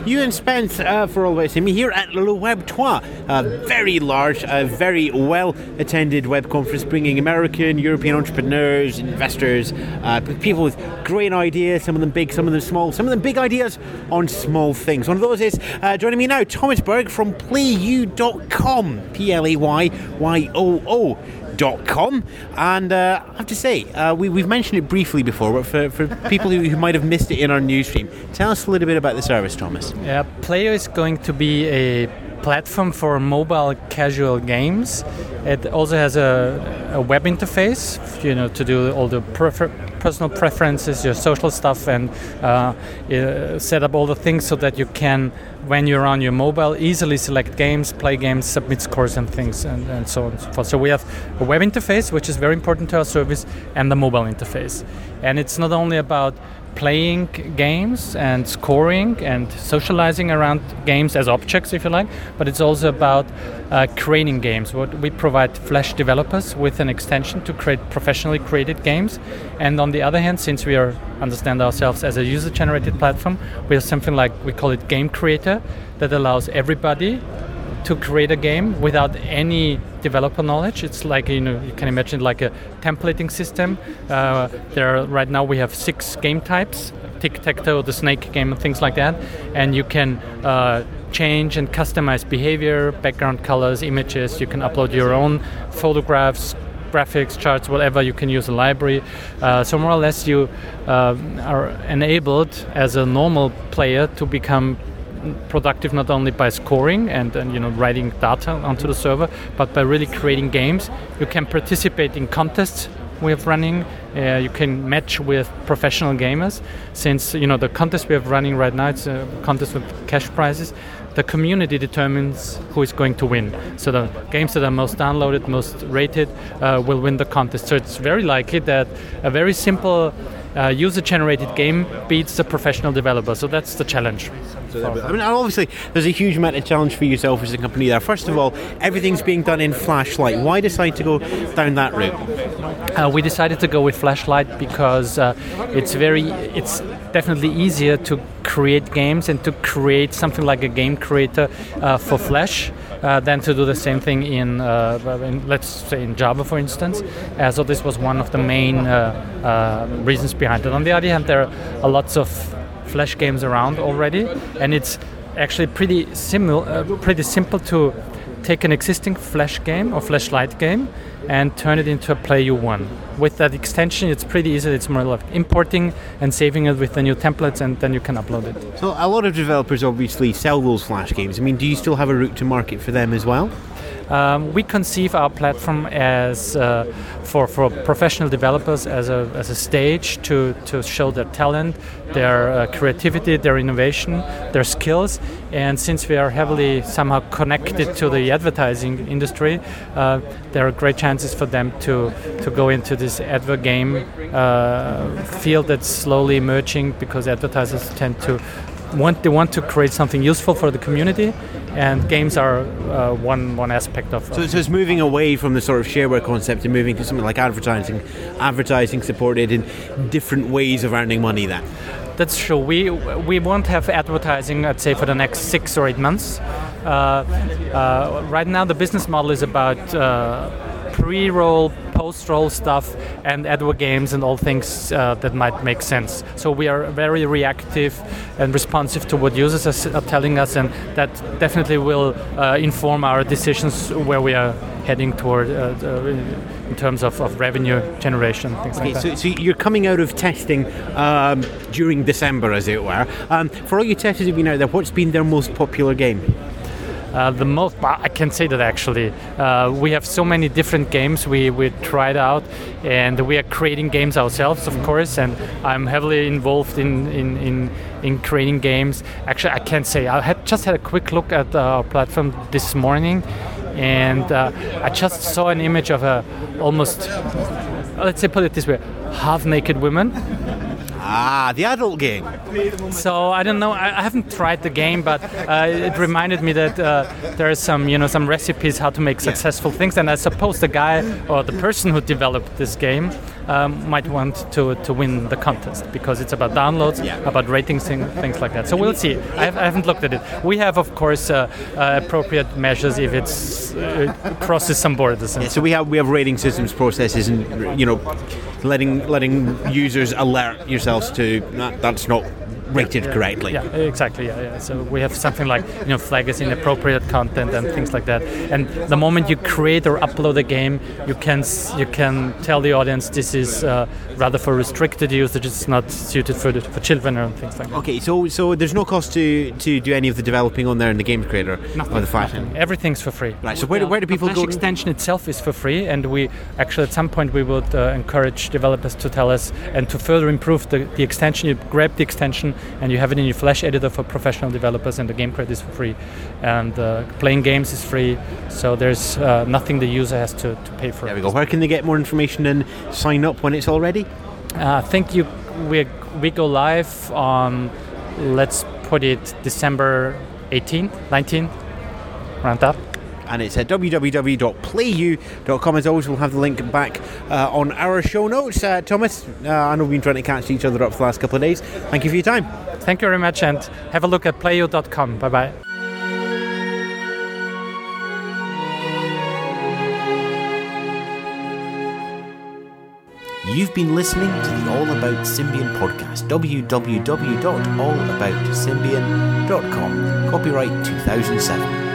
Ewan Spence for All About Simi here at Le Web 3, a very large, very well-attended web conference bringing American, European entrepreneurs, investors, people with great ideas, some of them big, some of them small, some of them big ideas on small things. One of those is, joining me now, Thomas Berg from PlayYoo.com, PlayYoo.com, and I have to say, we've mentioned it briefly before, but for people who might have missed it in our news stream, tell us a little bit about the service, Thomas. Yeah, PlayYoo is going to be a platform for mobile casual games. It also has a web interface, to do all the personal preferences, your social stuff, and set up all the things so that you can, when you're on your mobile, easily select games, play games, submit scores and things, and so on and so forth. So we have a web interface, which is very important to our service, and the mobile interface. And it's not only about playing games and scoring and socializing around games as objects, if you like, but it's also about creating games. We provide Flash developers with an extension to create professionally created games, and on the other hand, since we understand ourselves as a user-generated platform, we have something like, we call it Game Creator, that allows everybody to create a game without any developer knowledge. It's like, you can imagine like a templating system. Right now we have 6 game types: tic-tac-toe, the snake game, and things like that. And you can change and customize behavior, background colors, images. You can upload your own photographs, graphics, charts, whatever. You can use a library. So more or less you are enabled as a normal player to become productive not only by scoring and writing data onto the server, but by really creating games. You can participate in contests we have running. You can match with professional gamers. Since the contest we have running right now, it's a contest with cash prizes. The community determines who is going to win. So the games that are most downloaded, most rated, will win the contest. So it's very likely that a very simple user-generated game beats the professional developer. So that's the challenge. Obviously, there's a huge amount of challenge for yourself as a company there. First of all, everything's being done in Flashlight. Why decide to go down that route? We decided to go with Flashlight because it's definitely easier to create games and to create something like a game creator for Flash than to do the same thing in let's say in Java, for instance. So this was one of the main reasons behind it. On the other hand, there are lots of Flash games around already, and it's actually pretty simple to take an existing Flash game or Flashlight game and turn it into a PlayYoo one. With that extension, it's pretty easy. It's more like importing and saving it with the new templates, and then you can upload it. So a lot of developers obviously sell those Flash games. Do you still have a route to market for them as well? We conceive our platform as for professional developers as a stage to show their talent, their creativity, their innovation, their skills. And since we are heavily somehow connected to the advertising industry, there are great chances for them to go into this advert game field that's slowly emerging, because advertisers tend to want to create something useful for the community, and games are one aspect of. So it's moving away from the sort of shareware concept and moving to something like advertising supported in different ways of earning money then. That's true. We won't have advertising, I'd say, for the next 6 or 8 months. Right now the business model is about pre-roll, post-roll stuff, and advert games and all things that might make sense. So we are very reactive and responsive to what users are telling us, and that definitely will inform our decisions where we are heading toward in terms of revenue generation, things like that. So you're coming out of testing during December, as it were. For all your testers who've been out there, what's been their most popular game? I can say that actually. We have so many different games we tried out, and we are creating games ourselves, of course, and I'm heavily involved in creating games. Actually, I can't say. I just had a quick look at our platform this morning, and I just saw an image of a almost, let's say, put it this way, half-naked woman. The adult game. So I don't know. I haven't tried the game, but it reminded me that there are some recipes how to make successful things. And I suppose the guy or the person who developed this game might want to win the contest, because it's about downloads, about ratings, things like that. So we'll see. I haven't looked at it. We have, of course, appropriate measures if it crosses some borders. So we have rating systems, processes, and letting users alert yourselves to that's not rated correctly. Yeah, exactly. Yeah. So we have something like flag as inappropriate content and things like that. And the moment you create or upload a game, you can tell the audience this is rather for restricted usage. It's not suited for children or things like that. Okay, so there's no cost to do any of the developing on there in the game creator. Nothing. Everything's for free. Right. So where do people go? The Flash extension itself is for free, and we actually at some point we would encourage developers to tell us, and to further improve the extension, you grab the extension and you have it in your Flash editor for professional developers, and the game creator is for free, and playing games is free, so there's nothing the user has to pay for. There we go. Where can they get more information and sign up when it's all ready? I think we go live on, let's put it, December 18th, 19th, around that. And it's at www.playu.com. As always, we'll have the link back on our show notes. Thomas, I know we've been trying to catch each other up for the last couple of days. Thank you for your time. Thank you very much, and have a look at playu.com. Bye-bye. You've been listening to the All About Symbian podcast. www.allaboutsymbian.com. Copyright 2007.